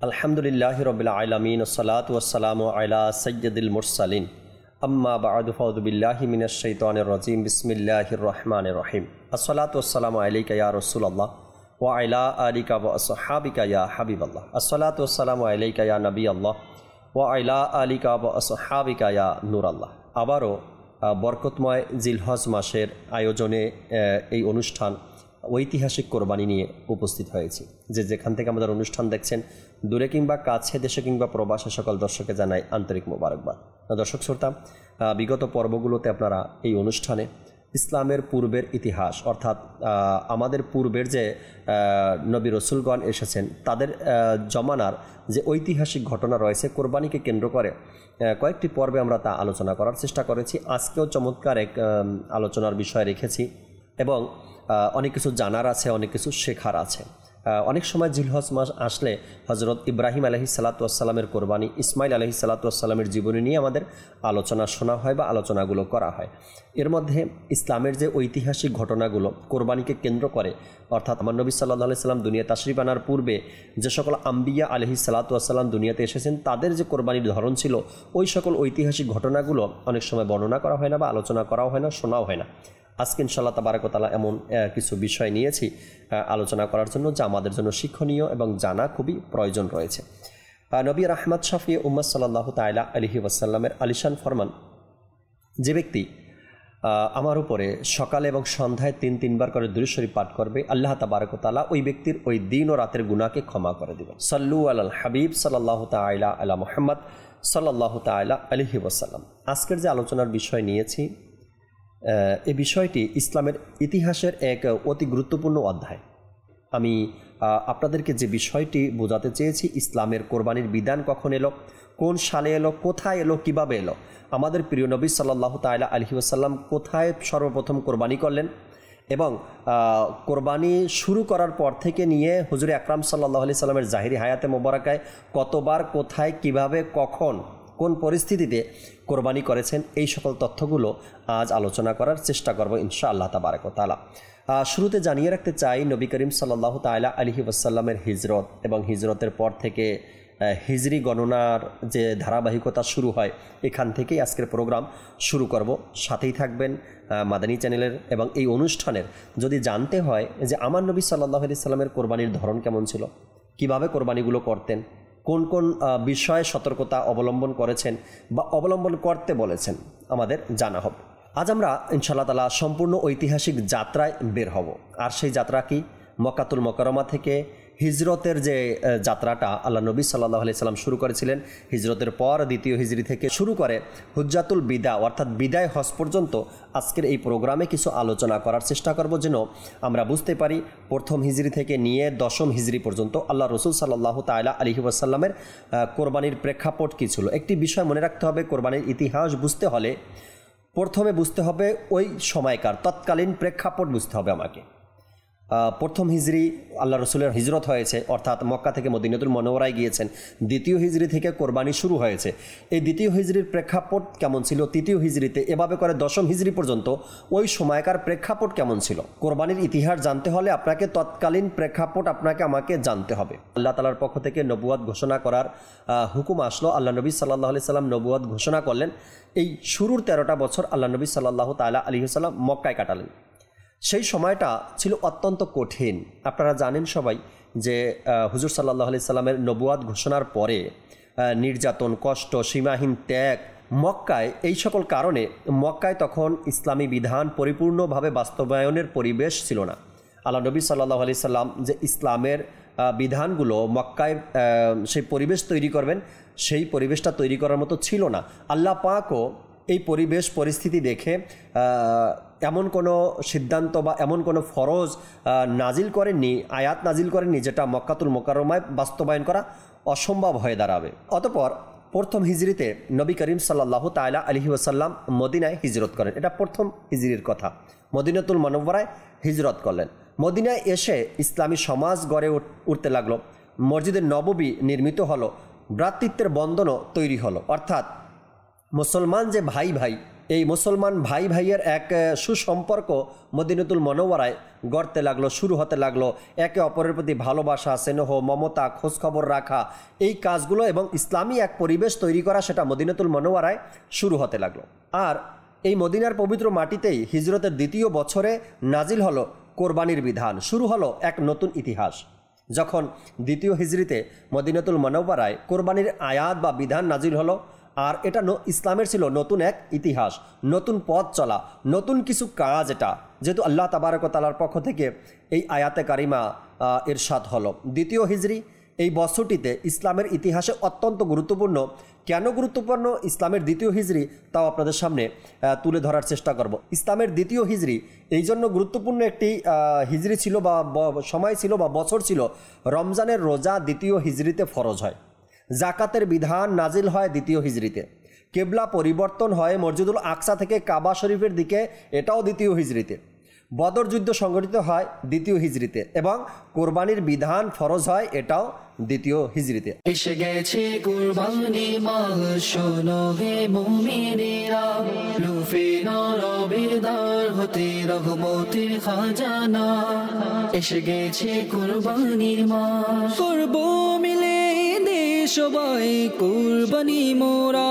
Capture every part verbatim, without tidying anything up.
আলহামদুলিল্লাহি রাব্বিল আলামিন ওয়াসসালাতু ওয়াসসালামু আলা সাইয়্যিদিল মুরসালিন আম্মা বা'দু ফাউযু বিল্লাহি মিনাশ শাইতানির রাজীম বিসমিল্লাহির রহমানির রহিম আসসালাতু ওয়াসসালামু আলাইকা ইয়া রাসূলুল্লাহ ওয়া আলা আলিকা ওয়া আসহাবিকা ইয়া হাবিবাল্লাহ আসসালাতু ওয়াসসালামু আলাইকা ইয়া নবিয়াল্লাহ ওয়া আলা আলিকা ওয়া আসহাবিকা ইয়া নূরাল্লাহ। আবারও বরকতময় জিলহজ মাসের আয়োজনে এই অনুষ্ঠান ঐতিহাসিক কোরবানি নিয়ে উপস্থিত হয়েছি। যে যেখান থেকে আমাদের অনুষ্ঠান দেখছেন, দূরে কিংবা কাছে, দেশে কিংবা প্রবাসে, সকল দর্শককে জানাই আন্তরিক মোবারকবাদ। দর্শক শ্রোতা, বিগত পর্বগুলোতে আপনারা এই অনুষ্ঠানে ইসলামের পূর্বের ইতিহাস, অর্থাৎ আমাদের পূর্বের যে নবী রসুলগণ এসেছেন তাদের জমানার যে ঐতিহাসিক ঘটনা রয়েছে কোরবানিকে কেন্দ্র করে কয়েকটি পর্বে আমরা তা আলোচনা করার চেষ্টা করেছি। আজকেও চমৎকার এক আলোচনার বিষয় রেখেছি এবং অনেক কিছু জানার আছে, অনেক কিছু শেখার আছে। অনেক সময় জিলহজ মাস আসলে হজরত ইব্রাহিম আলাইহিস সালাতু ওয়াস সালামের কোরবানি, ইসমাইল আলাইহিস সালাতু ওয়াস সালামের জীবনী নিয়ে আমাদের আলোচনা শোনা হয় বা আলোচনাগুলো করা হয়। এর মধ্যে ইসলামের যে ঐতিহাসিক ঘটনাগুলো কোরবানিকে কেন্দ্র করে, অর্থাৎ আমার নবী সাল্লাল্লাহু আলাইহি সাল্লাম দুনিয়া তাশরিফ আনার পূর্বে যে সকল আম্বিয়া আলাইহিস সালাতু ওয়াস সালাম দুনিয়াতে এসেছেন তাদের যে কোরবানির ধরন ছিল, ওই সকল ঐতিহাসিক ঘটনাগুলো অনেক সময় বর্ণনা করা হয় না বা আলোচনা করাও হয় না, শোনাও হয় না। আজকে ইনশাআল্লাহ তাবারাক ওয়া তাআলা এমন কিছু বিষয় নিয়েছি আলোচনা করার জন্য যা আমাদের জন্য শিক্ষণীয় এবং জানা খুবই প্রয়োজন রয়েছে। নবী রাহমাত শাফি উম্মাত সাল্লাল্লাহু তাআলা আলাইহি ওয়াসাল্লামের আলিশান ফরমান, যে ব্যক্তি আমার উপরে সকালে এবং সন্ধ্যায় তিন তিনবার করে দুরূদ শরীফ পাঠ করবে, আল্লাহ তাবারাক ওয়া তাআলা ওই ব্যক্তির ওই দিন ও রাতের গুনাহকে ক্ষমা করে দিবেন। সাল্লু আলাল হাবিব সাল্লাল্লাহু তাআলা আলা মুহাম্মদ সাল্লাল্লাহু তাআলা আলাইহি ওয়াসাল্লাম। আজকের যে আলোচনার বিষয় নিয়েছি, এই বিষয়টি ইসলামের ইতিহাসের এক অতি গুরুত্বপূর্ণ অধ্যায়। আমি আপনাদেরকে যে বিষয়টি বোঝাতে চেয়েছি, ইসলামের কোরবানির বিধান কখন এলো, কোন সালে এলো, কোথায় এলো, কিভাবে এলো, আমাদের প্রিয় নবী সাল্লাল্লাহু তাআলা আলাইহি ওয়াসাল্লাম কোথায় সর্বপ্রথম কোরবানি করলেন এবং কোরবানি শুরু করার পর থেকে নিয়ে হুজুর আকরাম সাল্লাল্লাহু আলাইহি সাল্লামের জাহিরি হায়াতে মোবারকায় কতবার, কোথায়, কিভাবে, কখন, কোন পরিস্থিতিতে কোরবানি করেছেন, এই সকল তথ্যগুলো আজ আলোচনা করার চেষ্টা করব ইনশাআল্লাহ তাবারাক ওয়া তাআলা। শুরুতে জানিয়ে রাখতে চাই, নবী করিম সাল্লাল্লাহু তাআলা আলাইহি ওয়াসাল্লামের হিজরত এবং হিজরতের পর থেকে হিজরি গণনার যে ধারাবাহিকতা শুরু হয়, এখান থেকেই আজকের প্রোগ্রাম শুরু করব। সাথেই থাকবেন মাদানী চ্যানেলের। এবং এই অনুষ্ঠানের যদি জানতে হয় যে আমার নবী সাল্লাল্লাহু আলাইহি সাল্লামের কোরবানির ধরন কেমন ছিল, কিভাবে কোরবানিগুলো করতেন, কোন কোন বিষয়ে সতর্কতা অবলম্বন করেছেন বা অবলম্বন করতে বলেছেন, আমাদের জানা হবে। আজ আমরা ইনশাআল্লাহ তাআলা সম্পূর্ণ ঐতিহাসিক যাত্রায় বের হব। আর সেই যাত্রা কি? মক্কাতুল মুকাররমা থেকে হিজরতের যে যাত্রাটা আল্লাহ নবী সাল্লাল্লাহু আলাইহি সাল্লাম শুরু করেছিলেন, হিজরতের পর দ্বিতীয় হিজরি থেকে শুরু করে হুজ্জাতুল বিদা অর্থাৎ বিদায় হজ পর্যন্ত আজকের এই প্রোগ্রামে কিছু আলোচনা করার চেষ্টা করব, যেন আমরা বুঝতে পারি প্রথম হিজরি থেকে নিয়ে দশম হিজরি পর্যন্ত আল্লাহ রসুল সাল্লাল্লাহু তাআলা আলাইহি ওয়াসাল্লামের কোরবানির প্রেক্ষাপট কী ছিল। একটি বিষয় মনে রাখতে হবে, কোরবানির ইতিহাস বুঝতে হলে প্রথমে বুঝতে হবে ওই সময়কার তৎকালীন প্রেক্ষাপট বুঝতে হবে আমাকে। প্রথম হিজরি আল্লাহ রসুলের হিজরত হয়েছে, অর্থাৎ মক্কা থেকে মদিনাতুল মুনাওয়ারায় গিয়েছেন। দ্বিতীয় হিজরি থেকে কোরবানি শুরু হয়েছে। এই দ্বিতীয় হিজরির প্রেক্ষাপট কেমন ছিল, তৃতীয় হিজরিতে এভাবে করে দশম হিজরি পর্যন্ত ওই সময়কার প্রেক্ষাপট কেমন ছিল। কোরবানির ইতিহাস জানতে হলে আপনাকে তৎকালীন প্রেক্ষাপট আপনাকে আমাকে জানতে হবে। আল্লাহ তাআলার পক্ষ থেকে নবুয়ত ঘোষণা করার হুকুম আসলো। আল্লাহ নবী সাল্লাল্লাহু আলাইহি সাল্লাম নবুয়ত ঘোষণা করলেন। এই শুরুর তেরোটা বছর আল্লাহ নবী সাল্লাল্লাহু তাআলা আলাইহি সাল্লাম মক্কায় কাটালেন। সেই সময়টা ছিল অত্যন্ত কঠিন। আপনারা জানেন সবাই যে হুজুর সাল্লাল্লাহু আলাইহি সাল্লামের নবুয়ত ঘোষণার পরে নির্যাতন, কষ্ট, সীমাহীন ত্যাগ মক্কায়, এই সকল কারণে মক্কায় তখন ইসলামী বিধান পরিপূর্ণভাবে বাস্তবায়নের পরিবেশ ছিল না। আল্লাহ নবী সাল্লাল্লাহু আলাইহি সাল্লাম যে ইসলামের বিধানগুলো মক্কায় সেই পরিবেশ তৈরি করবেন, সেই পরিবেশটা তৈরি করার মতো ছিল না। আল্লাহ পাকও এই পরিবেশ পরিস্থিতি দেখে এমন কোনো সিদ্ধান্ত বা এমন কোনো ফরজ নাজিল করেননি, আয়াত নাজিল করেননি যেটা মক্কাতুল মুকাররমায় বাস্তবায়ন করা অসম্ভব হয়ে দাঁড়াবে। অতঃপর প্রথম হিজরিতে নবী করিম সাল্লাল্লাহু তাআলা আলাইহি ওয়াসাল্লাম মদিনায় হিজরত করেন। এটা প্রথম হিজরির কথা। মদিনাতুল মুনাওয়ারায় হিজরত করলেন। মদিনায় এসে ইসলামী সমাজ গড়ে উঠতে লাগলো। মসজিদে নববী নির্মিত হলো, ভ্রাতৃত্বের বন্ধনও তৈরি হলো। অর্থাৎ মুসলমান যে ভাই ভাই এই মুসলমান ভাই ভাইয়ের এক সুসম্পর্ক মদিনাতুল মুনাওয়ারায় গড়তে লাগলো, শুরু হতে লাগলো। একে অপরের প্রতি ভালোবাসা, স্নেহ, মমতা, খোঁজখবর রাখা, এই কাজগুলো এবং ইসলামী এক পরিবেশ তৈরি করা, সেটা মদিনাতুল মুনাওয়ারায় শুরু হতে লাগলো। আর এই মদিনার পবিত্র মাটিতেই হিজরতের দ্বিতীয় বছরে নাজিল হলো কোরবানির বিধান, শুরু হলো এক নতুন ইতিহাস। যখন দ্বিতীয় হিজরিতে মদিনাতুল মুনাওয়ারায় কোরবানির আয়াত বা বিধান নাজিল হলো, আর এটা ইসলামের ছিল নতুন এক ইতিহাস, নতুন পথ চলা, নতুন কিছু কাজ। এটা যেহেতু আল্লাহ তাবারক ওয়া তাআলার পক্ষ থেকে এই আয়াতে কারিমা ইরশাদ হলো। দ্বিতীয় হিজরি এই বছরটিতে ইসলামের ইতিহাসে অত্যন্ত গুরুত্বপূর্ণ। কেন গুরুত্বপূর্ণ ইসলামের দ্বিতীয় হিজরি, তাও আপনাদের সামনে তুলে ধরার চেষ্টা করব। ইসলামের দ্বিতীয় হিজরি এই জন্য গুরুত্বপূর্ণ একটি হিজরি ছিল বা সময় ছিল বা বছর ছিল, রমজানের রোজা দ্বিতীয় হিজরিতে ফরজ হয়, জাকাতের বিধান নাজিল হয় দ্বিতীয় হিজরিতে, কেবলা পরিবর্তন হয় মসজিদুল আকসা থেকে কাবা শরীফের দিকে, এটাও দ্বিতীয় হিজরিতে, বদর যুদ্ধ সংগঠিত হয় দ্বিতীয় হিজরিতে, এবং কোরবানির বিধান ফরজ হয় এটাও দ্বিতীয় হিজরিতে। এসে গেছে কুরবানি মাহ, শোনো হে মুমিনেরা, লুফে নরবের দ্বার হতে রহমতের খাজানা। এসে গেছে কুরবানির মাহ, করব মিলে সবাই কুরবানি মোরা,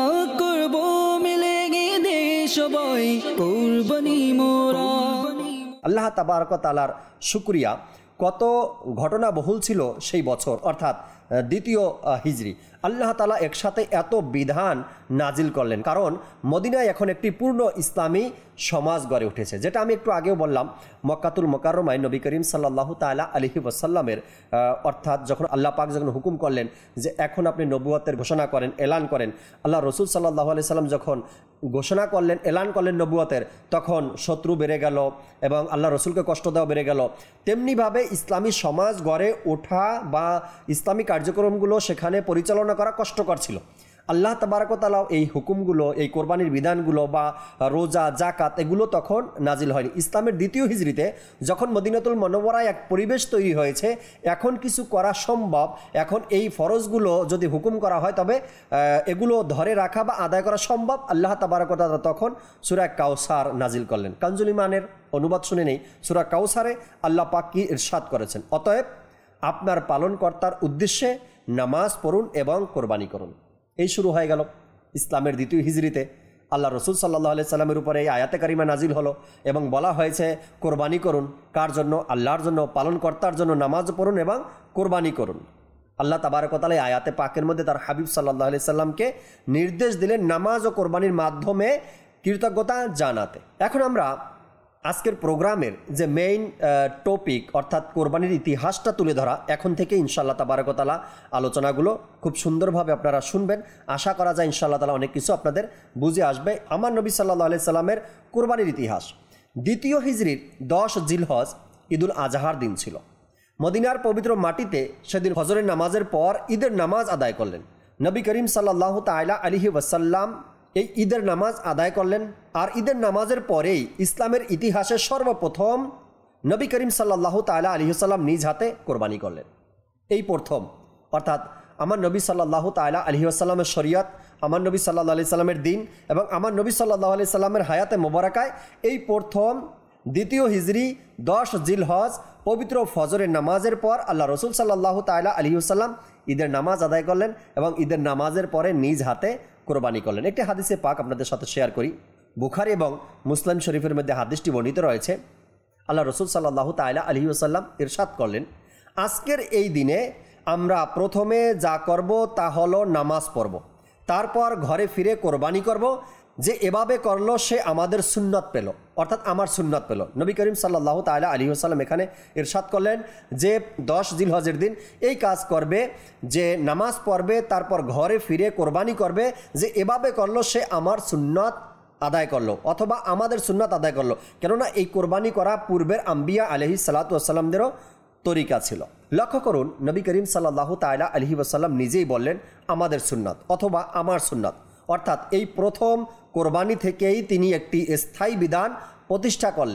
করব মিলে গে সবাই কুরবানি মোরা। আল্লাহ তাবারক ওয়া তাআলার শুকরিয়া, কত ঘটনা বহুল ছিল সেই বছর, অর্থাৎ দ্বিতীয় হিজরি। আল্লাহ তাআলা একসাথে এত বিধান নাজিল করলেন, কারণ মদিনায় এখন একটি পূর্ণ ইসলামী সমাজ গড়ে উঠেছে। যেটা আমি একটু আগেও বললাম, মক্কাতুল মুকাররমায় নবী করিম সাল্লাল্লাহু তাআলা আলাইহি ওয়াসাল্লামের অর্থাৎ যখন আল্লাহ পাক যখন হুকুম করলেন যে এখন আপনি নবুয়তের ঘোষণা করেন, এলান করেন, আল্লাহ রসুল সাল্লাল্লাহু আলাইহি সাল্লাম যখন ঘোষণা করলেন, এলান করলেন নবুয়তের, তখন শত্রু বেড়ে গেল এবং আল্লাহ রসুলকে কষ্ট দেওয়া বেড়ে গেল। তেমনিভাবে ইসলামী সমাজ গড়ে ওঠা বা ইসলামী কার্যক্রমগুলো সেখানে পরিচালনা করা কষ্টকর ছিল। আল্লাহ তাবারক ওয়া তাআলা এই হুকুমগুলো, এই কোরবানির বিধানগুলো বা রোজা, জাকাত, এগুলো তখন নাজিল হয়নি। ইসলামের দ্বিতীয় হিজরিতে যখন মদিনাতুল মুনাওয়ারায় এক পরিবেশ তৈরি হয়েছে, এখন কিছু করা সম্ভব, এখন এই ফরজগুলো যদি হুকুম করা হয় তবে এগুলো ধরে রাখা বা আদায় করা সম্ভব। আল্লাহ তাবারক ওয়া তাআলা তখন সূরা কাউসার নাজিল করলেন। কানজুল ইমানের অনুবাদ শুনে নেই, সূরা কাউসারে আল্লাহ পাক কি ইরশাদ করেছেন, অতএব আপনার পালনকর্তার উদ্দেশ্যে নামাজ পড়ুন এবং কোরবানি করুন। এই শুরু হয়ে গেল ইসলামের দ্বিতীয় হিজরিতে। আল্লাহ রসুল সাল্লাল্লাহু আলাইহি সাল্লামের উপরে এই আয়াতে কারিমা নাজিল হলো এবং বলা হয়েছে কোরবানি করুন। কার জন্য? আল্লাহর জন্য, পালনকর্তার জন্য নামাজ পড়ুন এবং কোরবানি করুন। আল্লাহ তাবারক ওয়া তাআলা এই আয়াতে পাকের মধ্যে তার হাবিব সাল্লাল্লাহু আলাইহি সাল্লামকে নির্দেশ দিলেন নামাজ ও কোরবানির মাধ্যমে কৃতজ্ঞতা জানাতে। এখন আমরা আজকের প্রোগ্রামের যে মেইন টপিক অর্থাৎ কোরবানির ইতিহাসটা তুলে ধরা, এখন থেকে ইনশাআল্লাহ তাবারক ওয়া তাআলা আলোচনাগুলো খুব সুন্দরভাবে আপনারা শুনবেন। আশা করা যায় ইনশাআল্লাহ তাআলা অনেক কিছু আপনাদের বুঝে আসবে। আমার নবী সাল্লাল্লাহু আলাইহি সাল্লামের কোরবানির ইতিহাস। দ্বিতীয় হিজরির দশ জিলহজ ঈদুল আজহার দিন ছিল। মদিনার পবিত্র মাটিতে সেদিন ফজরের নামাজের পর ঈদের নামাজ আদায় করলেন নবী করিম সাল্লাল্লাহু তাআলা আলাইহি ওয়াসাল্লাম। এই ঈদের নামাজ আদায় করলেন, আর ঈদের নামাজের পরেই ইসলামের ইতিহাসে সর্বপ্রথম নবী করিম সাল্লাল্লাহু তাআলা আলাইহি ওয়াসাল্লাম নিজ হাতে কোরবানি করলেন। এই প্রথম, অর্থাৎ আমার নবী সাল্লাল্লাহু তাআলা আলাইহি ওয়াসাল্লামের শরীয়ত, আমার নবী সাল্লাল্লাহু আলাইহি সাল্লামের দিন এবং আমার নবী সাল্লাল্লাহু আলাইহি সাল্লামের হায়াতে মোবারকায় এই প্রথম দ্বিতীয় হিজরি দশ জিলহজ পবিত্র ফজরের নামাজের পর আল্লাহ রসুল সাল্লাল্লাহু তাআলা আলাইহি ওয়াসাল্লাম ঈদের নামাজ আদায় করলেন এবং ঈদের নামাজের পরে নিজ হাতে কোরবানি করলেন। একটি হাদিসে পাক আপনাদের সাথে শেয়ার করি। বুখারী এবং মুসলিম শরীফের মধ্যে হাদিসটি বর্ণিত রয়েছে। আল্লাহ রসুল সাল্লাল্লাহু তাআলা আলাইহি ওয়াসাল্লাম ইরশাদ করলেন, আজকের এই দিনে আমরা প্রথমে যা করব তা হলো নামাজ পড়ব, তারপর ঘরে ফিরে কোরবানি করব। যে এভাবে করলো সে আমাদের সুন্নত পেল, অর্থাৎ আমার সুন্নত পেল। নবী করিম সাল্লাল্লাহু তাআলা আলাইহি ওয়াসাল্লাম এখানে ইরশাদ করলেন যে দশ জিলহজের দিন এই কাজ করবে, যে নামাজ পড়বে, তারপর ঘরে ফিরে কোরবানি করবে। যে এভাবে করলো সে আমার সুন্নত আদায় করলো অথবা আমাদের সুন্নত আদায় করলো। কেননা এই কোরবানি করা পূর্বের আম্বিয়া আলাইহিস সালাতু ওয়াসসালামদেরও তরিকা ছিল। লক্ষ্য করুন, নবী করিম সাল্লাল্লাহু তাআলা আলাইহি ওয়াসাল্লাম নিজেই বললেন আমাদের সুন্নত অথবা আমার সুন্নত, অর্থাৎ এই প্রথম কোরবানি থেকেই তিনি একটি স্থায়ী বিধান প্রতিষ্ঠা করলেন।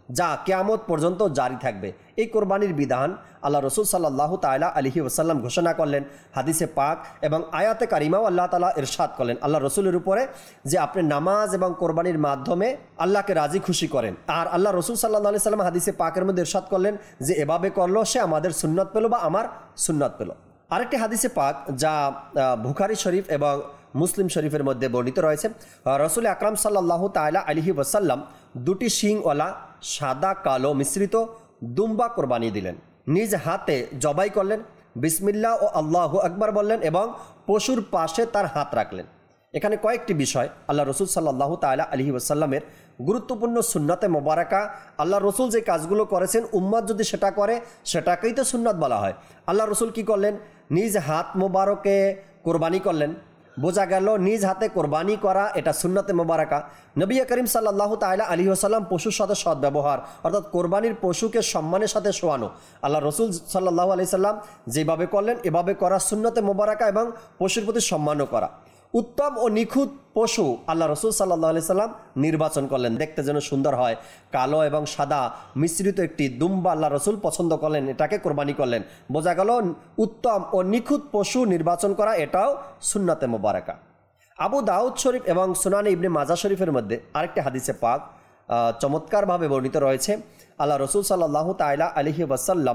যা কিয়ামত পর্যন্ত জারি থাকবে। এই কোরবানির বিধান আল্লাহ রসুল সাল্লাল্লাহু তাআলা আলাইহি ওয়াসাল্লাম ঘোষণা করলেন হাদিসে পাক এবং আয়াতে কারিমাও আল্লাহ তাআলা ইরশাদ করলেন আল্লাহ রসুলের উপরে যে আপনি নামাজ এবং কোরবানির মাধ্যমে আল্লাহকে রাজি খুশি করেন। আর আল্লাহ রসুল সাল্লাল্লাহু আলাইহি সাল্লাম হাদিসে পাকের মধ্যে ইরশাদ করলেন যে এভাবে করলো সে আমাদের সুন্নত পেল বা আমার সুন্নত পেল। আরেকটি হাদিসে পাক যা বুখারী শরীফ এবং মুসলিম শরীফের মধ্যে বর্ণিত রয়েছে, রসুল আকরাম সাল্লাল্লাহু তাআলা আলাইহি ওয়াসাল্লাম দুটি শিংওয়ালা সাদা কালো মিশ্রিত দুম্বা কোরবানি দিলেন, নিজ হাতে জবাই করলেন, বিসমিল্লাহ ও আল্লাহু আকবার বললেন এবং পশুর পাশে তার হাত রাখলেন। এখানে কয়েকটি বিষয় আল্লাহ রসুল সাল্লাল্লাহু তাআলা আলাইহি ওয়াসাল্লামের গুরুত্বপূর্ণ সুন্নতে মোবারকা। আল্লাহ রসুল যে কাজগুলো করেছেন উম্মত যদি সেটা করে সেটাকেই তো সুন্নত বলা হয়। আল্লাহ রসুল কি করলেন? নিজ হাত মোবারকে কোরবানি করলেন। বোঝা গেল নিজ হাতে কোরবানি করা এটা সুন্নতে মোবারকা। নবী করিম সাল্লাল্লাহু তাআলা আলাইহি ওয়াসাল্লাম পশুর সাথে সৎ ব্যবহার অর্থাৎ কোরবানির পশুকে সম্মানের সাথে শোয়ানো আল্লাহ রসুল সাল্লাল্লাহু আলাইহি সাল্লাম যেভাবে করলেন এভাবে করা সুন্নতে মোবারকা এবং পশুর প্রতি সম্মানও করা। উত্তম ও নিখুঁত পশু আল্লাহ রসুল সাল্লাল্লাহু আলাইহি সাল্লাম নির্বাচন করলেন, দেখতে যেন সুন্দর হয়, কালো এবং সাদা মিশ্রিত একটি দুম্বা আল্লাহ রসুল পছন্দ করলেন, এটাকে কোরবানি করলেন। বোঝা গেল উত্তম ও নিখুঁত পশু নির্বাচন করা এটাও সুন্নতে মোবারকা। আবু দাউদ শরীফ এবং সুনানে ইবনে মাজা শরীফের মধ্যে আরেকটি হাদিসে পাক চমৎকারভাবে বর্ণিত রয়েছে। আল্লাহ রসুল সাল্লাল্লাহু তাআলা আলাইহি ওয়াসাল্লাম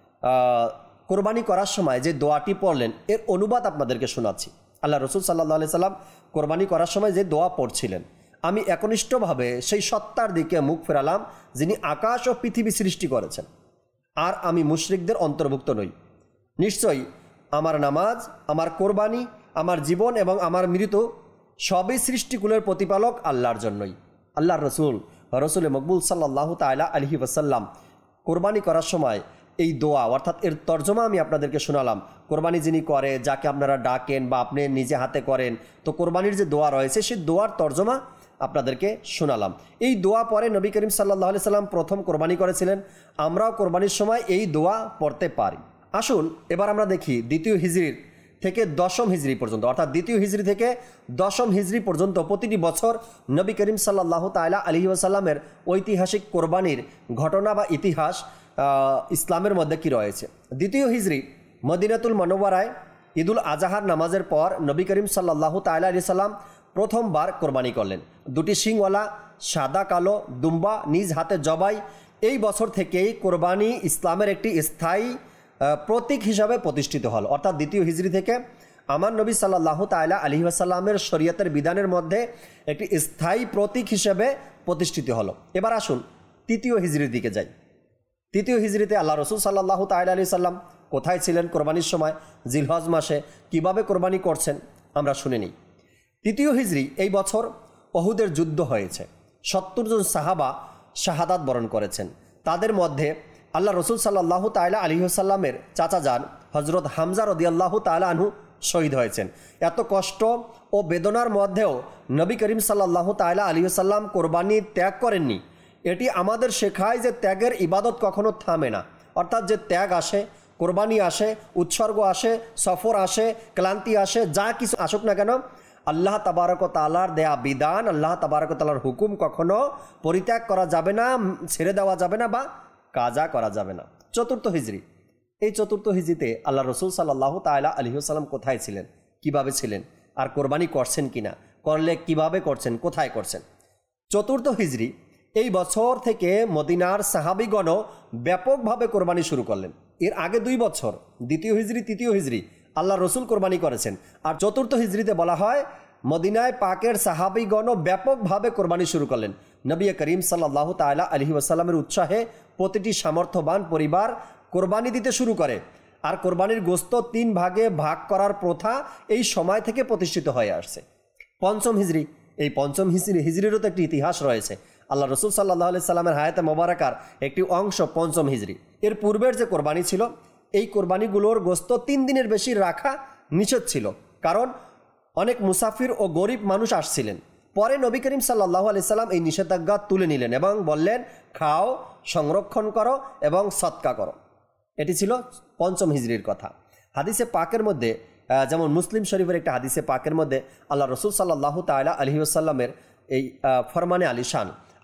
কোরবানি করার সময় যে দোয়াটি পড়লেন এর অনুবাদ আপনাদেরকে শোনাচ্ছি। আল্লাহ রসুল সাল্লাল্লাহু আলাইহি সাল্লাম কোরবানি করার সময় যে দোয়া পড়ছিলেন, আমি একনিষ্ঠভাবে সেই সত্তার দিকে মুখ ফেরালাম যিনি আকাশ ও পৃথিবী সৃষ্টি করেছেন, আর আমি মুশরিকদের অন্তর্ভুক্ত নই। নিশ্চয়ই আমার নামাজ, আমার কোরবানি, আমার জীবন এবং আমার মৃত্যু সবই সৃষ্টিকুলের প্রতিপালক আল্লাহর জন্যই। আল্লাহর রসুল রসুল মকবুল সাল্লাল্লাহু তাআলা আলাইহি ওয়াসাল্লাম কোরবানি করার সময় এই দোয়া অর্থাৎ এর তর্জমা আমি আপনাদেরকে শোনালাম। কোরবানি যিনি করে, যাকে আপনারা ডাকেন বা আপনি নিজে হাতে করেন, তো কোরবানির যে দোয়া রয়েছে সেই দোয়ার তর্জমা আপনাদেরকে শোনালাম। এই দোয়া পরে নবী করিম সাল্লাল্লাহু আলাইহি সাল্লাম প্রথম কোরবানি করেছিলেন, আমরাও কোরবানির সময় এই দোয়া পড়তে পারি। আসুন এবার আমরা দেখি দ্বিতীয় হিজরির থেকে দশম হিজরি পর্যন্ত অর্থাৎ দ্বিতীয় হিজরি থেকে দশম হিজরি পর্যন্ত প্রতিটি বছর নবী করিম সাল্লাল্লাহু তাআলা আলাইহি ওয়াসাল্লামের ঐতিহাসিক কোরবানির ঘটনা বা ইতিহাস ইসলামের মধ্যে কি রয়েছে। দ্বিতীয় হিজরি মদিনাতুল মুনাওয়ারায় ঈদুল আজহার নামাজের পর নবী করিম সাল্লাল্লাহু তাআলা আলাইহি সাল্লাম প্রথমবার কোরবানি করলেন। দুটি শিংওয়ালা সাদা কালো দুম্বা নিজ হাতে জবাই। এই বছর থেকেই কোরবানি ইসলামের একটি স্থায়ী প্রতীক হিসাবে প্রতিষ্ঠিত হল। অর্থাৎ দ্বিতীয় হিজরি থেকে আমার নবী সাল্লাল্লাহু তাআলা আলাইহি ওয়াসাল্লামের শরীয়তের বিধানের মধ্যে একটি স্থায়ী প্রতীক হিসেবে প্রতিষ্ঠিত হলো। এবার আসুন তৃতীয় হিজরির দিকে যাই। তৃতীয় হিজরিতে আল্লাহ রসুল সাল্লাল্লাহু তাআলা আলাইহি সাল্লাম কোথায় ছিলেন কোরবানির সময়, জিলহজ মাসে কিভাবে কোরবানি করছেন আমরা শুনে নিই। তৃতীয় হিজরি এই বছর উহুদের যুদ্ধ হয়েছে। সত্তর জন সাহাবা শাহাদাত বরণ করেছেন। তাদের মধ্যে আল্লাহ রসুল সাল্লাল্লাহু তাআলা আলাইহি ওয়াসাল্লামের চাচা যান হজরত হামজা রাদিয়াল্লাহু তাআলা আনহু শহীদ হয়েছেন। এত কষ্ট ও বেদনার মধ্যেও নবী করিম সাল্লাল্লাহু তাআলা আলাইহি ওয়াসাল্লাম কোরবানি ত্যাগ করেননি। এটি আমাদের শেখায় যে ত্যাগের ইবাদত কখনো থামে না। অর্থাৎ যে ত্যাগ আসে, কোরবানি আসে, উৎসর্গ আসে, সফর আসে, ক্লান্তি আসে, যা কিছু আসুক না কেন আল্লাহ তাবারক ওয়া তাআলার দেয়া বিধান, আল্লাহ তাবারক ওয়া তাআলার হুকুম কখনো পরিত্যাগ করা যাবে না, ছেড়ে দেওয়া যাবে না বা কাজা করা যাবে না। চতুর্থ হিজরি, এই চতুর্থ হিজরিতে আল্লাহ রসুল সাল্লাল্লাহু তাআলা আলাইহি ওয়াসাল্লাম কোথায় ছিলেন, কিভাবে ছিলেন, আর কোরবানি করছেন কিনা, করলে কিভাবে করছেন, কোথায় করছেন। চতুর্থ হিজরি এই বছর থেকে মদিনার সাহাবিগণও ব্যাপকভাবে কোরবানি শুরু করলেন। এর আগে দুই বছর দ্বিতীয় হিজরি তৃতীয় হিজরি আল্লাহ রসুল কোরবানি করেছেন, আর চতুর্থ হিজরিতে বলা হয় মদিনায় পাকের সাহাবিগণও ব্যাপকভাবে কোরবানি শুরু করলেন। নবী করিম সাল্লাল্লাহু তাআলা আলাইহি ওয়াসাল্লামের উৎসাহে প্রতিটি সামর্থ্যবান পরিবার কোরবানি দিতে শুরু করে, আর কোরবানির গোশত তিন ভাগে ভাগ করার প্রথা এই সময় থেকে প্রতিষ্ঠিত হয়ে আসছে। পঞ্চম হিজরি, এই পঞ্চম হিজরি হিজরিরও তো একটি ইতিহাস রয়েছে। আল্লাহ রসুল সাল্লাল্লাহু আলাইহি সাল্লামের হায়াতে মোবারকার একটি অংশ পঞ্চম হিজরি। এর পূর্বের যে কোরবানি ছিল এই কোরবানিগুলোর গোশত তিন দিনের বেশি রাখা নিষেধ ছিল, কারণ অনেক মুসাফির ও গরিব মানুষ আসছিলেন। পরে নবী করিম সাল্লাল্লাহু আলাইহি সাল্লাম এই নিষেধাজ্ঞা তুলে নিলেন এবং বললেন খাও, সংরক্ষণ করো এবং সদকা করো। এটি ছিল পঞ্চম হিজরির কথা। হাদিসে পাকের মধ্যে যেমন মুসলিম শরীফের একটা হাদিসে পাকের মধ্যে আল্লাহ রসুল সাল্লাল্লাহু তাআলা আলাইহি ওয়াসাল্লামের এই ফরমানে আলিশান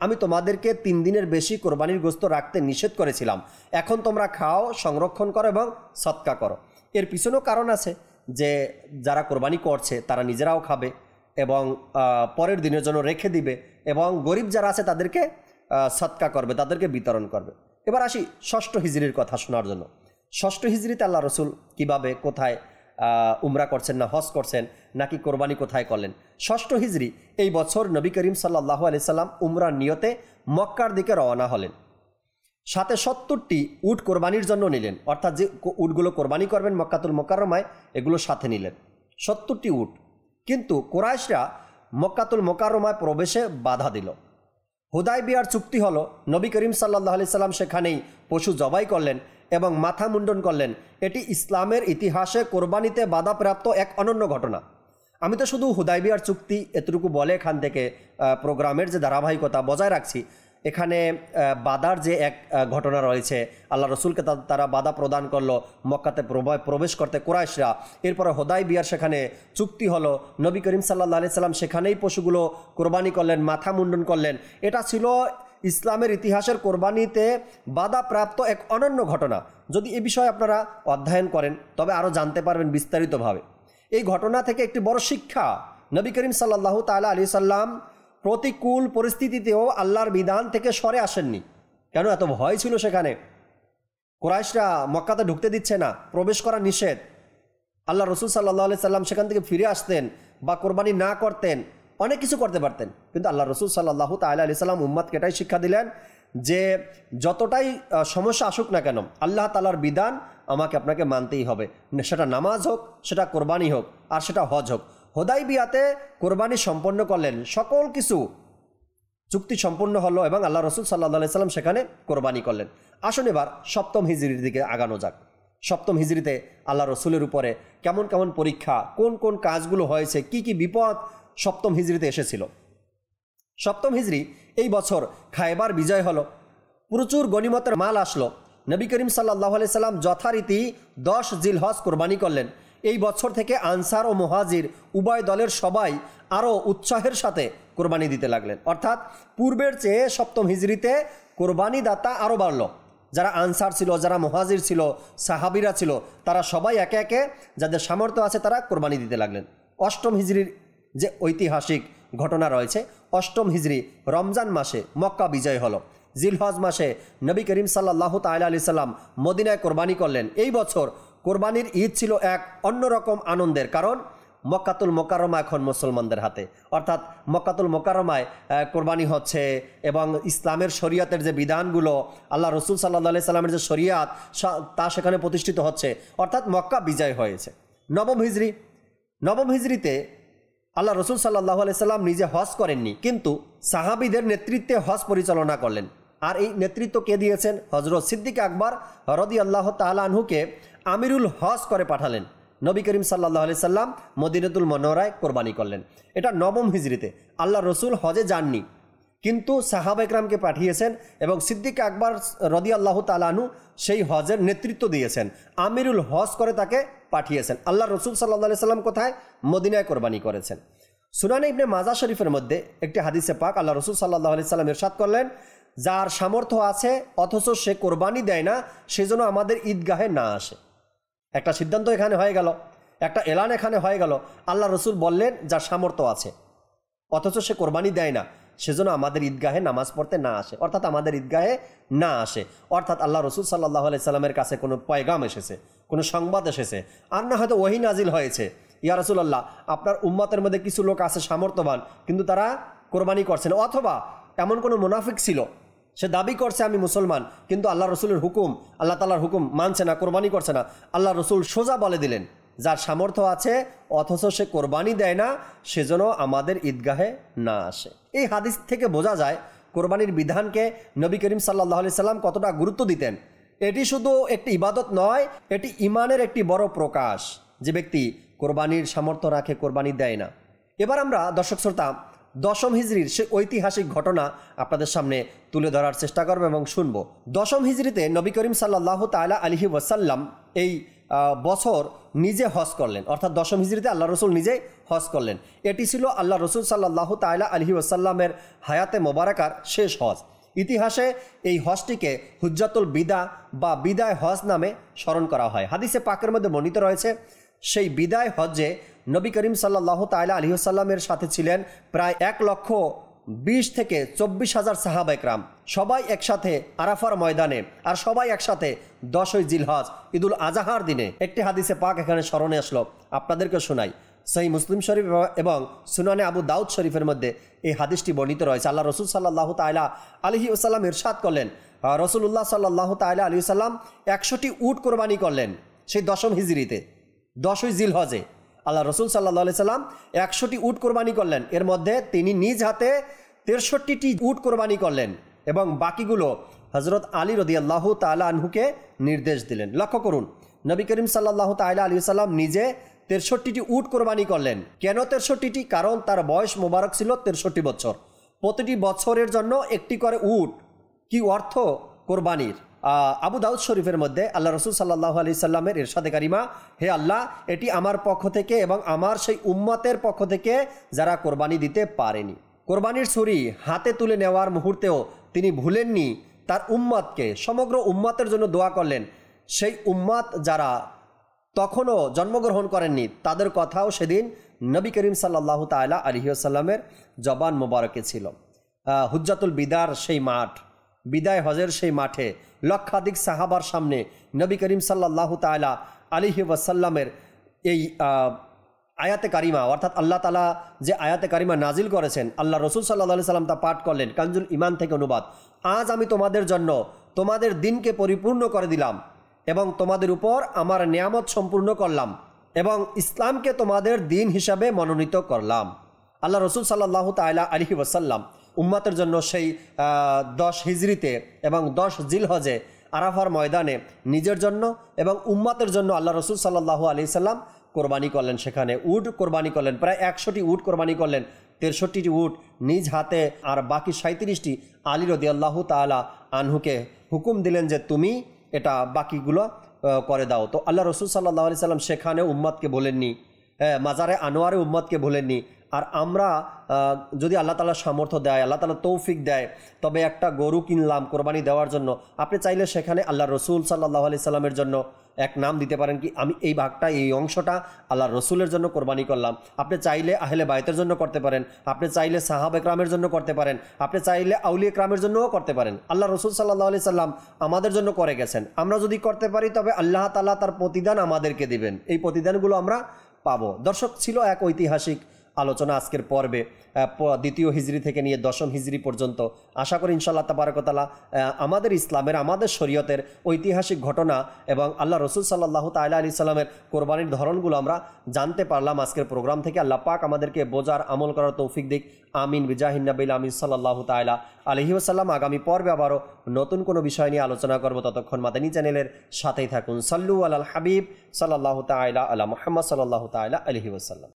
আমি তোমাদেরকে তিন দিনের বেশি কোরবানির গোশত রাখতে নিষেধ করেছিলাম, এখন তোমরা খাও, সংরক্ষণ করো এবং সদকা করো। এর পিছনেও কারণ আছে যে যারা কোরবানি করছে তারা নিজেরাও খাবে এবং পরের দিনের জন্য রেখে দিবে এবং গরিব যারা আছে তাদেরকে সদকা করবে, তাদেরকে বিতরণ করবে। এবার আসি ষষ্ঠ হিজরির কথা শোনার জন্য। ষষ্ঠ হিজরিতে আল্লাহ রসুল কিভাবে, কোথায় উমরা করছেন, না হজ করছেন, নাকি কোরবানি কোথায় করলেন? ষষ্ঠ হিজরি এই বছর নবী করিম সাল্লাল্লাহু আলাইহি সাল্লাম উমরার নিয়তে মক্কার দিকে রওনা হলেন। সাথে সত্তরটি উট কোরবানির জন্য নিলেন, অর্থাৎ যে উটগুলো কোরবানি করবেন মক্কাতুল মোকাররমায় এগুলো সাথে নিলেন, সত্তরটি উট। কিন্তু কুরাইশরা মক্কাতুল মোকাররমায় প্রবেশে বাধা দিল। হুদায়বিয়ার চুক্তি হলো, নবী করিম সাল্লাল্লাহু আলাইহি সাল্লাম সেখানেই পশু জবাই করলেন এবং মাথা মুন্ডন করলেন। এটি ইসলামের ইতিহাসে কোরবানিতে বাধাপ্রাপ্ত এক অনন্য ঘটনা। আমি তো শুধু হুদায়বিয়ার চুক্তি এতটুকু বলে এখান থেকে প্রোগ্রামের যে ধারাবাহিকতা বজায় রাখছি। এখানে বাধার যে এক ঘটনা রয়েছে, আল্লাহ রসুলকে তারা বাধা প্রদান করলো মক্কাতে প্রবেশ করতে কুরাইশরা। এরপরে হুদায়বিয়ার সেখানে চুক্তি হলো, নবী করিম সাল্লাল্লাহু আলাইহি সাল্লাম সেখানেই পশুগুলো কোরবানি করলেন, মাথা মুন্ডন করলেন। এটা ছিল ইসলামের ইতিহাসের কোরবানিতে বাধাপ্রাপ্ত এক অনন্য ঘটনা। যদি এ বিষয়ে আপনারা অধ্যয়ন করেন তবে আরও জানতে পারবেন বিস্তারিতভাবে। এই ঘটনা থেকে একটি বড় শিক্ষা, নবী করিম সাল্লাল্লাহু তাআলা আলাইহি সাল্লাম প্রতিকূল পরিস্থিতিতেও আল্লাহর বিধান থেকে সরে আসেননি। কেন? এত ভয় ছিল সেখানে, কুরাইশরা মক্কাতে ঢুকতে দিচ্ছে না, প্রবেশ করা নিষেধ। আল্লাহ রসুল সাল্লাল্লাহু আলাইহি সাল্লাম সেখান থেকে ফিরে আসতেন বা কোরবানি না করতেন, অনেক কিছু করতে পারতেন। কিন্তু আল্লাহ রসুল সাল্লাল্লাহু তাআলা আলাইহি সাল্লাম উম্মতকে এটাই শিক্ষা দিলেন যে যতটাই সমস্যা আসুক না কেন, আল্লাহ তাআলার বিধান আমাকে আপনাকে মানতেই হবে। সেটা নামাজ হোক, সেটা কোরবানি হোক, আর সেটা হজ হোক। হুদায়বিয়াতে কোরবানি সম্পন্ন করলেন, সকল কিছু চুক্তি সম্পূর্ণ হলো এবং আল্লাহ রসুল সাল্লাল্লাহু আলাইহি সাল্লাম সেখানে কোরবানি করলেন। আসুন এবার সপ্তম হিজরির দিকে আগানো যাক। সপ্তম হিজরিতে আল্লাহ রসুলের উপরে কেমন কেমন পরীক্ষা, কোন কোন কাজগুলো হয়েছে, কি কি বিপদ সপ্তম হিজরিতে এসেছিল। সপ্তম হিজরি এই বছর খায়বার বিজয় হলো, প্রচুর গনিমতের মাল আসলো। নবী করিম সাল্লাল্লাহু আলাইহি সাল্লাম যথারীতি দশ জিলহজ কোরবানি করলেন। এই বছর থেকে আনসার ও মুহাজির উভয় দলের সবাই আরও উৎসাহের সাথে কোরবানি দিতে লাগলেন। অর্থাৎ পূর্বের চেয়ে সপ্তম হিজরিতে কোরবানি দাতা আরও বাড়ল। যারা আনসার ছিল, যারা মুহাজির ছিল, সাহাবিরা ছিল, তারা সবাই একে একে যাদের সামর্থ্য আছে তারা কোরবানি দিতে লাগলেন। অষ্টম হিজরির যে ঐতিহাসিক ঘটনা রয়েছে, অষ্টম হিজরি রমজান মাসে মক্কা বিজয় হলো। জিলহজ মাসে নবী করিম সাল্লাল্লাহু তাআলা আলাইহি সাল্লাম মদিনায় কোরবানি করলেন। এই বছর কোরবানির ঈদ ছিল এক অন্যরকম আনন্দের, কারণ মক্কাতুল মোকাররমা এখন মুসলমানদের হাতে। অর্থাৎ মক্কাতুল মোকাররমায় কোরবানি হচ্ছে এবং ইসলামের শরিয়াতের যে বিধানগুলো, আল্লাহ রসুল সাল্লাল্লাহু আলাইহি সাল্লামের যে শরিয়াত তা সেখানে প্রতিষ্ঠিত হচ্ছে। অর্থাৎ মক্কা বিজয় হয়েছে। নবম হিজরি নবম হিজরিতে আল্লাহ রসুল সাল্লাল্লাহু আলাইহি সাল্লাম নিজে হজ করেননি, কিন্তু সাহাবীদের নেতৃত্বে হজ পরিচালনা করলেন। আর এই নেতৃত্ব কে দিয়েছেন? হযরত সিদ্দিক আকবর রাদিয়াল্লাহু তাআলা আনহুকে আমিরুল হজ করে পাঠালেন। নবী করিম সাল্লাল্লাহু আলাইহি সাল্লাম মদিনাতুল মুনাওয়ারায় কোরবানি করলেন। এটা নবম হিজরিতে। আল্লাহ রসুল হজে যাননি, কিন্তু সাহাবা একরামকে পাঠিয়েছেন এবং সিদ্দিক আকবর রাদিয়াল্লাহু তাআলা আনহু সেই হজের নেতৃত্ব দিয়েছেন, আমিরুল হজ করে তাকে পাঠিয়েছেন। আল্লাহ রসুল সাল্লাল্লাহু আলাইহি সাল্লাম কোথায়? মদিনায় কোরবানি করেছেন। সুনানে ইবনে মাজাহ শরীফের মধ্যে একটি হাদিসে পাক আল্লাহ রসুল সাল্লাল্লাহু আলাইহি সাল্লাম ইরশাদ করলেন, যার সামর্থ্য আছে অথচ সে কোরবানি দেয় না, সেজন্য আমাদের ঈদগাহে না আসে। একটা সিদ্ধান্ত এখানে হয়ে গেল, একটা এলান এখানে হয়ে গেল। আল্লাহ রসুল বললেন যার সামর্থ্য আছে অথচ সে কোরবানি দেয় না, সেজন্য আমাদের ঈদগাহে নামাজ পড়তে না আসে, অর্থাৎ আমাদের ঈদগাহে না আসে। অর্থাৎ আল্লাহ রসুল সাল্লাল্লাহু আলাইহি সাল্লামের কাছে কোনো পয়গাম এসেছে, কোনো সংবাদ এসেছে, আর না হয়তো ওহী নাজিল হয়েছে, ইয়া রাসূলুল্লাহ আপনার উম্মতের মধ্যে কিছু লোক আছে সামর্থ্যবান, কিন্তু তারা কোরবানি করছে না। অথবা এমন কোনো মুনাফিক ছিল, সে দাবি করছে আমি মুসলমান, কিন্তু আল্লাহ রসুলের হুকুম, আল্লাহ তাআলার হুকুম মানছে না, কোরবানি করছে না। আল্লাহ রসুল সোজা বলে দিলেন, যার সামর্থ্য আছে অথচ সে কোরবানি দেয় না, সেজন্য আমাদের ঈদগাহে না আসে। এই হাদিস থেকে বোঝা যায় কোরবানির বিধানকে নবী করিম সাল্লাল্লাহু আলাইহি সাল্লাম কতটা গুরুত্ব দিতেন। এটি শুধু একটি ইবাদত নয়, এটি ইমানের একটি বড় প্রকাশ। যে ব্যক্তি কোরবানির সামর্থ্য রাখে, কোরবানি দেয় না। এবার আমরা দর্শক শ্রোতা দশম হিজরির সে ঐতিহাসিক ঘটনা আপনাদের সামনে তুলে ধরার চেষ্টা করব এবং শুনব। দশম হিজরিতে নবী করিম সাল্লাল্লাহু তাআলা আলাইহি ওয়াসাল্লাম এই বছর নিজে হজ করলেন, অর্থাৎ দশম হিজরিতে আল্লাহ রসুল নিজে হজ করলেন। এটি ছিল আল্লাহ রসুল সাল্লাল্লাহু তাআলা আলাইহি ওয়াসাল্লামের হায়াতে মোবারকার শেষ হজ। ইতিহাসে এই হজটিকে হুজ্জাতুল বিদা বা বিদায় হজ নামে স্মরণ করা হয়। হাদিসে পাকের মধ্যে বর্ণিত রয়েছে, সেই বিদায় হজ্জে নবী করিম সাল্লাল্লাহু তাআলা আলাইহি ওয়াসাল্লামের সাথে ছিলেন প্রায় এক লক্ষ বিশ থেকে চব্বিশ হাজার সাহাবা একরাম, সবাই একসাথে আরাফার ময়দানে, আর সবাই একসাথে দশই জিলহজ ঈদুল আজহার দিনে। একটি হাদিসে পাক এখানে স্মরণে আসলো, আপনাদেরকে শোনাই। সহিহ মুসলিম শরীফ এবং সুনানে আবু দাউদ শরীফের মধ্যে এই হাদিসটি বর্ণিত রয়েছে। আল্লাহ রসুল সাল্লাল্লাহু তাআলা আলাইহি ওয়াসাল্লাম ইরশাদ করলেন, রসুল্লাহ সাল্লাল্লাহু তাআলা আলাইহি ওয়াসাল্লাম একশোটি উট কোরবানি করলেন সেই দশম হিজরিতে, দশই জিলহজে। আল্লাহ রসুল সাল্লাল্লাহু আলাইহি সাল্লাম একশোটি উট কোরবানি করলেন, এর মধ্যে তিনি নিজ হাতে তেষট্টিটি উট কোরবানি করলেন এবং বাকিগুলো হজরত আলী রাদিয়াল্লাহু তাআলা আনহুকে নির্দেশ দিলেন। লক্ষ্য করুন, নবী করিম সাল্লাল্লাহু তাআলা আলাইহি সাল্লাম নিজে তেষট্টিটি উট কোরবানি করলেন। কেন তেষট্টিটি? কারণ তার বয়স মোবারক ছিল তেষট্টি বছর। প্রতিটি বছরের জন্য একটি করে উট, কি অর্থ কোরবানির। আবু দাউদ শরীফের মধ্যে আল্লাহ রসুল সাল্লাল্লাহু আলাইহি সাল্লামের ইরশাদে কারিমা, হে আল্লাহ, এটি আমার পক্ষ থেকে এবং আমার সেই উম্মতের পক্ষ থেকে যারা কোরবানি দিতে পারেনি। কোরবানির ছুরি হাতে তুলে নেওয়ার মুহূর্তেও তিনি ভুলেননি তার উম্মতকে, সমগ্র উম্মতের জন্য দোয়া করলেন। সেই উম্মত যারা তখনও জন্মগ্রহণ করেননি তাদের কথাও সেদিন নবী করিম সাল্লাল্লাহু তাআলা আলাইহি ওয়াসাল্লামের জবান মোবারকে ছিল। হুজ্জাতুল বিদার সেই মাঠ, বিদায় হজের সেই মাঠে লক্ষাধিক সাহাবার সামনে নবী করিম সাল্লাল্লাহু তাআলা আলাইহি ওয়াসাল্লামের এই আয়াতে কারিমা, অর্থাৎ আল্লাহ তাআলা যে আয়াতে কারিমা নাজিল করেছেন, আল্লাহ রসুল সাল্লাল্লাহু আলাইহি সাল্লাম তা পাঠ করলেন। কানজুল ইমান থেকে অনুবাদ, আজ আমি তোমাদের জন্য তোমাদের দিনকে পরিপূর্ণ করে দিলাম এবং তোমাদের উপর আমার নিয়ামত সম্পূর্ণ করলাম এবং ইসলামকে তোমাদের দিন হিসাবে মনোনীত করলাম। আল্লাহ রসুল সাল্লাল্লাহু তাআলা আলাইহি ওয়াসাল্লাম উম্মতের জন্য সেই দশ হিজরিতে এবং দশ জিলহজে আরাফার ময়দানে নিজের জন্য এবং উম্মতের জন্য আল্লাহ রসুল সাল্লাল্লাহু আলাইহি সাল্লাম কোরবানি করলেন। সেখানে উট কোরবানি করলেন, প্রায় একশোটি উট কোরবানি করলেন, তেষট্টিটি উট নিজ হাতে, আর বাকি সাঁত্রিশটি আলী রাদিয়াল্লাহু তাআলা আনহুকে হুকুম দিলেন যে তুমি এটা বাকিগুলো করে দাও। তো আল্লাহ রসুল সাল্লাল্লাহু আলাইহি সাল্লাম সেখানে উম্মতকে বলেননি, হ্যাঁ, মাজারে আনোয়ারে উম্মতকে বলেননি। আর আমরা যদি আল্লাহ তাআলা সামর্থ্য দেয়, আল্লাহ তাআলা তৌফিক দেয়, তবে একটা গরু কিনলাম কোরবানি দেওয়ার জন্য, আপনি চাইলে সেখানে আল্লাহ রসুল সাল্লাল্লাহু আলাইহি সাল্লামের জন্য এক নাম দিতে পারেন, কি আমি এই ভাগটা, এই অংশটা আল্লাহ রসুলের জন্য কোরবানি করলাম। আপনি চাইলে আহলে বাইতের জন্য করতে পারেন, আপনি চাইলে সাহাবা একরামের জন্য করতে পারেন, আপনি চাইলে আউলিয়া একরামের জন্যও করতে পারেন। আল্লাহ রসুল সাল্লাল্লাহু আলাইহি সাল্লাম আমাদের জন্য করে গেছেন। আমরা যদি করতে পারি তবে আল্লাহ তাআলা তার প্রতিদান আমাদেরকে দিবেন, এই প্রতিদানগুলো আমরা পাবো। দর্শক, ছিল এক ঐতিহাসিক আলোচনা আজকের পর্বে, দ্বিতীয় হিজরি থেকে নিয়ে দশম হিজরি পর্যন্ত। আশা করি ইনশাআল্লাহ তাবারক ওয়া তাআলা আমাদের ইসলামের, আমাদের শরীয়তের ঐতিহাসিক ঘটনা এবং আল্লাহ রসুল সাল্লাল্লাহু তাআলা আলাইহি সাল্লামের কোরবানির ধরনগুলো আমরা জানতে পারলাম আজকের প্রোগ্রাম থেকে। আল্লাহ পাক আমাদেরকে বোঝার, আমল করার তৌফিক দিক। আমিন বিজাহিন নবিল আমিন সাল্লাল্লাহু তাআলা আলাইহি ওয়াসাল্লাম। আগামী পর্বে আবারও নতুন কোনো বিষয় নিয়ে আলোচনা করব। ততক্ষণ মাদানী চ্যানেলের সাথেই থাকুন। সাল্লু আলাল হাবিব সাল্লাল্লাহু তাআলা আলা মুহাম্মদ সাল্লাল্লাহু তাআলা আলাইহি ওয়াসাল্লাম।